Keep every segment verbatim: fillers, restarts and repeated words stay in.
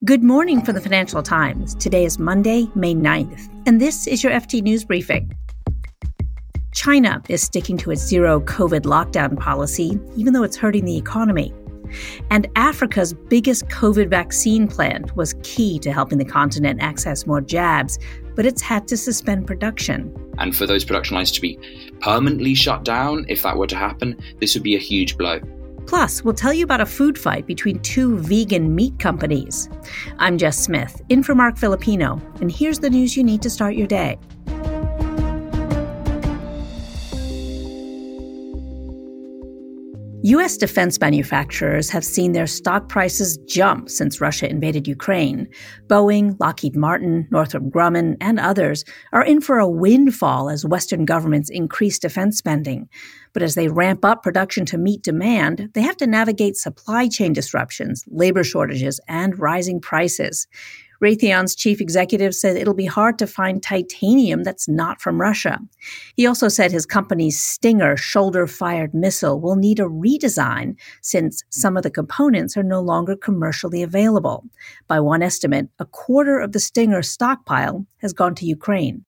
Good morning from the Financial Times. Today is Monday, May ninth, and this is your F T News Briefing. China is sticking to its zero COVID lockdown policy, even though it's hurting the economy. And Africa's biggest COVID vaccine plant was key to helping the continent access more jabs, but it's had to suspend production. And for those production lines to be permanently shut down, if that were to happen, this would be a huge blow. Plus, we'll tell you about a food fight between two vegan meat companies. I'm Jess Smith, in for Mark Filipino, and here's the news you need to start your day. U S defense manufacturers have seen their stock prices jump since Russia invaded Ukraine. Boeing, Lockheed Martin, Northrop Grumman, and others are in for a windfall as Western governments increase defense spending. But as they ramp up production to meet demand, they have to navigate supply chain disruptions, labor shortages, and rising prices. Raytheon's chief executive said it'll be hard to find titanium that's not from Russia. He also said his company's Stinger shoulder-fired missile will need a redesign since some of the components are no longer commercially available. By one estimate, a quarter of the Stinger stockpile has gone to Ukraine.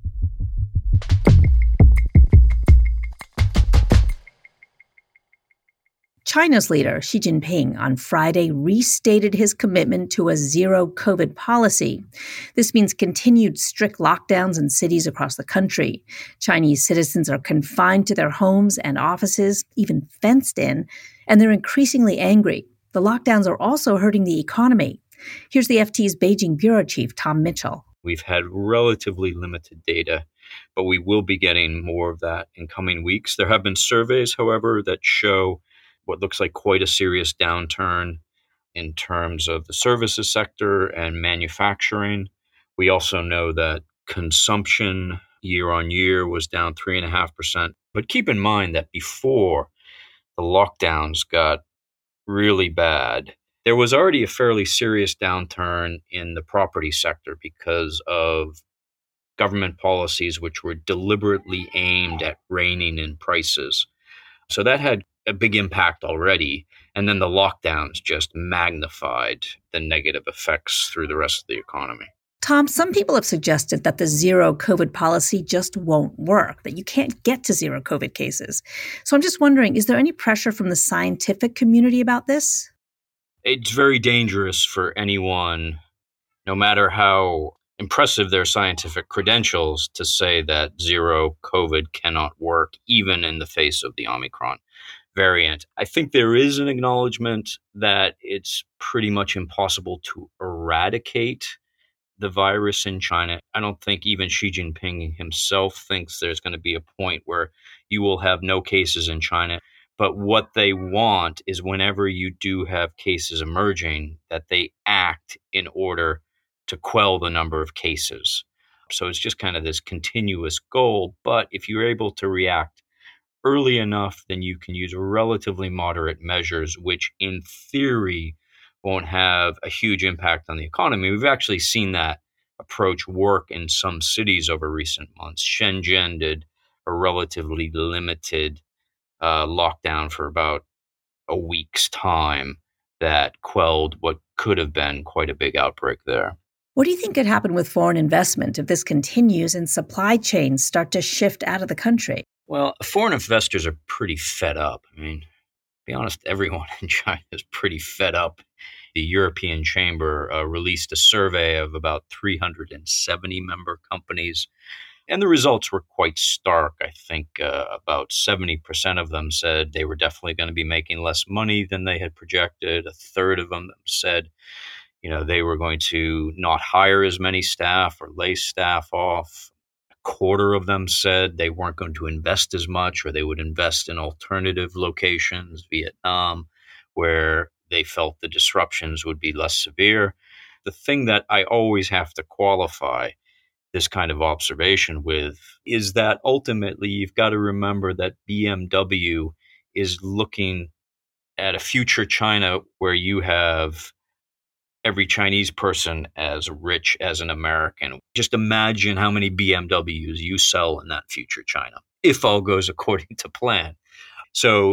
China's leader, Xi Jinping, on Friday restated his commitment to a zero-COVID policy. This means continued strict lockdowns in cities across the country. Chinese citizens are confined to their homes and offices, even fenced in, and they're increasingly angry. The lockdowns are also hurting the economy. Here's the F T's Beijing bureau chief, Tom Mitchell. We've had relatively limited data, but we will be getting more of that in coming weeks. There have been surveys, however, that show what looks like quite a serious downturn in terms of the services sector and manufacturing. We also know that consumption year on year was down three point five percent. But keep in mind that before the lockdowns got really bad, there was already a fairly serious downturn in the property sector because of government policies which were deliberately aimed at reining in prices. So that had a big impact already. And then the lockdowns just magnified the negative effects through the rest of the economy. Tom, some people have suggested that the zero COVID policy just won't work, that you can't get to zero COVID cases. So I'm just wondering, is there any pressure from the scientific community about this? It's very dangerous for anyone, no matter how impressive their scientific credentials, to say that zero COVID cannot work, even in the face of the Omicron variant. I think there is an acknowledgement that it's pretty much impossible to eradicate the virus in China. I don't think even Xi Jinping himself thinks there's going to be a point where you will have no cases in China. But what they want is whenever you do have cases emerging, that they act in order to quell the number of cases. So it's just kind of this continuous goal. But if you're able to react early enough, then you can use relatively moderate measures, which in theory won't have a huge impact on the economy. We've actually seen that approach work in some cities over recent months. Shenzhen did a relatively limited uh, lockdown for about a week's time that quelled what could have been quite a big outbreak there. What do you think could happen with foreign investment if this continues and supply chains start to shift out of the country? Well, foreign investors are pretty fed up. I mean, to be honest, everyone in China is pretty fed up. The European Chamber uh, released a survey of about three hundred seventy member companies, and the results were quite stark. I think uh, about seventy percent of them said they were definitely going to be making less money than they had projected. A third of them said, you know, they were going to not hire as many staff or lay staff off. Quarter of them said they weren't going to invest as much, or they would invest in alternative locations, Vietnam, where they felt the disruptions would be less severe. The thing that I always have to qualify this kind of observation with is that ultimately you've got to remember that B M W is looking at a future China where you have every Chinese person as rich as an American. Just imagine how many B M Ws you sell in that future China, if all goes according to plan. So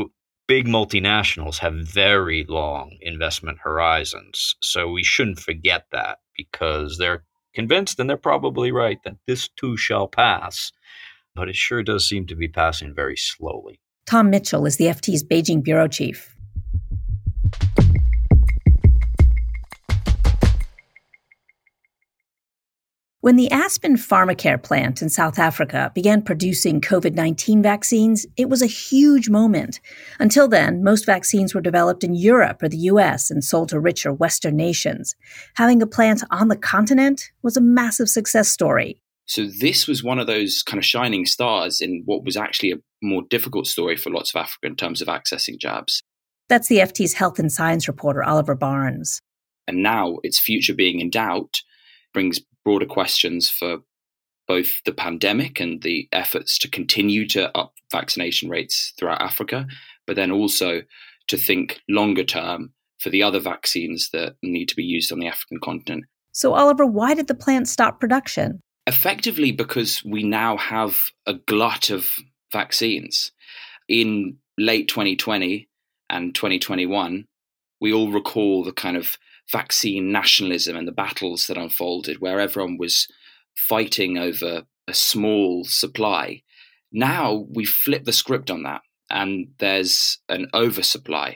big multinationals have very long investment horizons. So we shouldn't forget that, because they're convinced, and they're probably right, that this too shall pass. But it sure does seem to be passing very slowly. Tom Mitchell is the F T's Beijing bureau chief. When the Aspen Pharmacare plant in South Africa began producing COVID nineteen vaccines, it was a huge moment. Until then, most vaccines were developed in Europe or the U S and sold to richer Western nations. Having a plant on the continent was a massive success story. So this was one of those kind of shining stars in what was actually a more difficult story for lots of Africa in terms of accessing jabs. That's the F T's health and science reporter, Oliver Barnes. And now its future being in doubt brings broader questions for both the pandemic and the efforts to continue to up vaccination rates throughout Africa, but then also to think longer term for the other vaccines that need to be used on the African continent. So, Oliver, why did the plant stop production? Effectively because we now have a glut of vaccines. In late twenty twenty and twenty twenty-one, we all recall the kind of vaccine nationalism and the battles that unfolded where everyone was fighting over a small supply. Now we've flipped the script on that and there's an oversupply.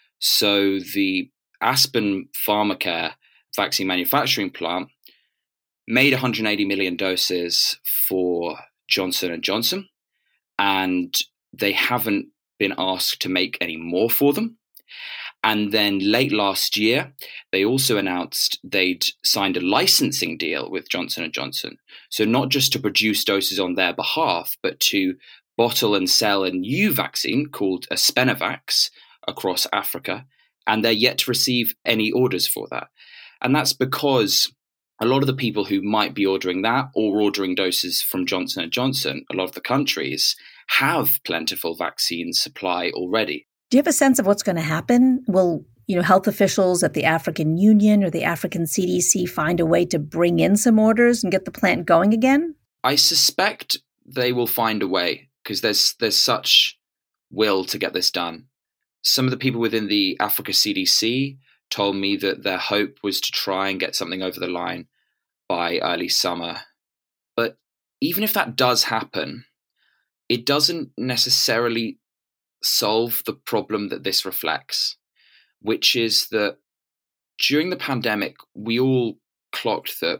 So the Aspen Pharmacare vaccine manufacturing plant made one hundred eighty million doses for Johnson and Johnson, and they haven't been asked to make any more for them. And then late last year, they also announced they'd signed a licensing deal with Johnson and Johnson. So not just to produce doses on their behalf, but to bottle and sell a new vaccine called Aspenovax across Africa. And they're yet to receive any orders for that. And that's because a lot of the people who might be ordering that or ordering doses from Johnson and Johnson, a lot of the countries have plentiful vaccine supply already. Do you have a sense of what's going to happen? Will, you know, health officials at the African Union or the African C D C find a way to bring in some orders and get the plant going again? I suspect they will find a way because there's there's such will to get this done. Some of the people within the Africa C D C told me that their hope was to try and get something over the line by early summer. But even if that does happen, it doesn't necessarily solve the problem that this reflects, which is that during the pandemic, we all clocked that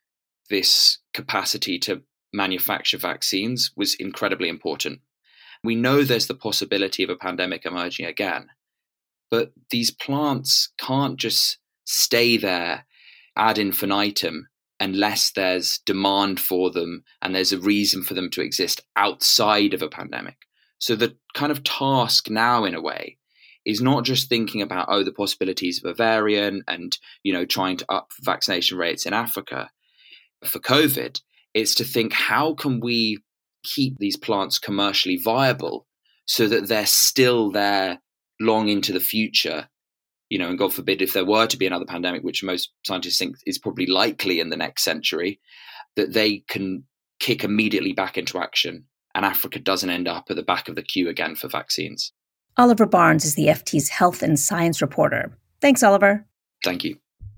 this capacity to manufacture vaccines was incredibly important. We know there's the possibility of a pandemic emerging again, but these plants can't just stay there ad infinitum unless there's demand for them and there's a reason for them to exist outside of a pandemic. So the kind of task now, in a way, is not just thinking about, oh, the possibilities of a variant and, you know, trying to up vaccination rates in Africa for COVID. It's to think, how can we keep these plants commercially viable so that they're still there long into the future? You know, and God forbid, if there were to be another pandemic, which most scientists think is probably likely in the next century, that they can kick immediately back into action and Africa doesn't end up at the back of the queue again for vaccines. Oliver Barnes is the F T's health and science reporter. Thanks, Oliver. Thank you.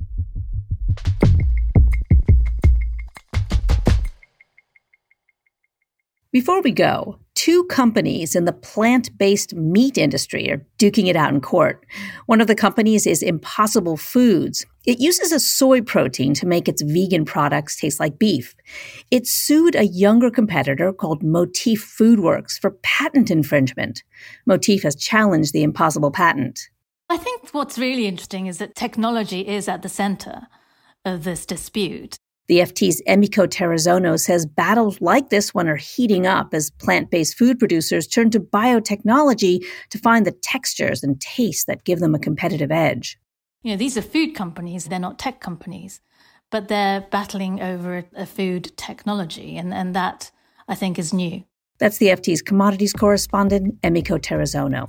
Before we go, two companies in the plant-based meat industry are duking it out in court. One of the companies is Impossible Foods. It uses a soy protein to make its vegan products taste like beef. It sued a younger competitor called Motif Foodworks for patent infringement. Motif has challenged the Impossible patent. I think what's really interesting is that technology is at the center of this dispute. The F T's Emiko Terrazono says battles like this one are heating up as plant-based food producers turn to biotechnology to find the textures and tastes that give them a competitive edge. You know, these are food companies, they're not tech companies, but they're battling over a food technology, and, and that, I think, is new. That's the F T's commodities correspondent, Emiko Terrazono.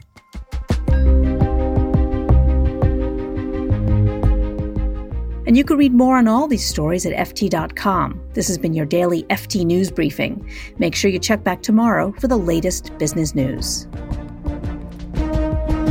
And you can read more on all these stories at F T dot com. This has been your daily F T News Briefing. Make sure you check back tomorrow for the latest business news.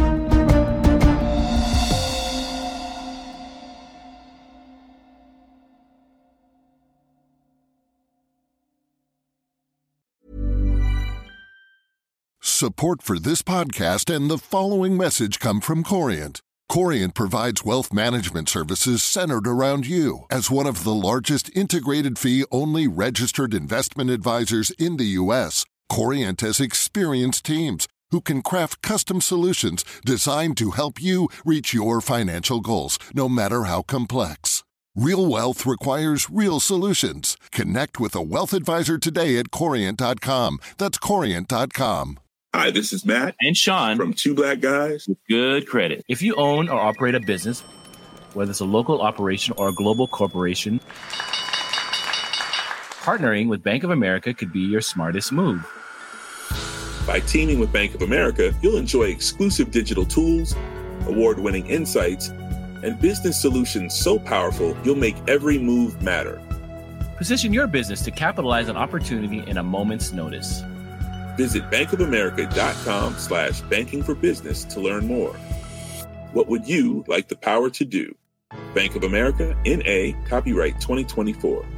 Support for this podcast and the following message come from Corient. Corient provides wealth management services centered around you. As one of the largest integrated fee-only registered investment advisors in the U S, Corient has experienced teams who can craft custom solutions designed to help you reach your financial goals, no matter how complex. Real wealth requires real solutions. Connect with a wealth advisor today at Corient dot com. That's Corient dot com. Hi, this is Matt and Sean from Two Black Guys with Good Credit. If you own or operate a business, whether it's a local operation or a global corporation, partnering with Bank of America could be your smartest move. By teaming with Bank of America, you'll enjoy exclusive digital tools, award-winning insights, and business solutions so powerful you'll make every move matter. Position your business to capitalize on opportunity in a moment's notice. Visit bankofamerica.com slash banking for business to learn more. What would you like the power to do? Bank of America, N A, copyright twenty twenty-four.